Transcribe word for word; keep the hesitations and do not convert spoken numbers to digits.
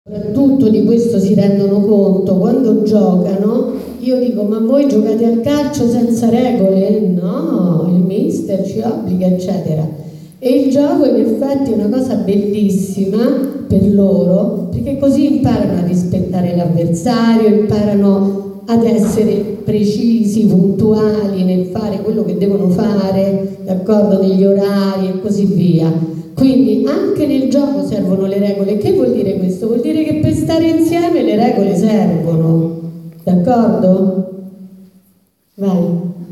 Soprattutto di questo si rendono conto quando giocano. Io dico: ma voi giocate al calcio senza regole? No, il mister ci obbliga, eccetera. E il gioco in effetti è una cosa bellissima per loro, perché così imparano a rispettare l'avversario, imparano ad essere precisi, puntuali nel fare quello che devono fare, d'accordo, negli orari e così via. Quindi anche nel gioco servono le regole. Che vuol dire questo? Vuol dire che per stare insieme le regole servono, d'accordo? Vai.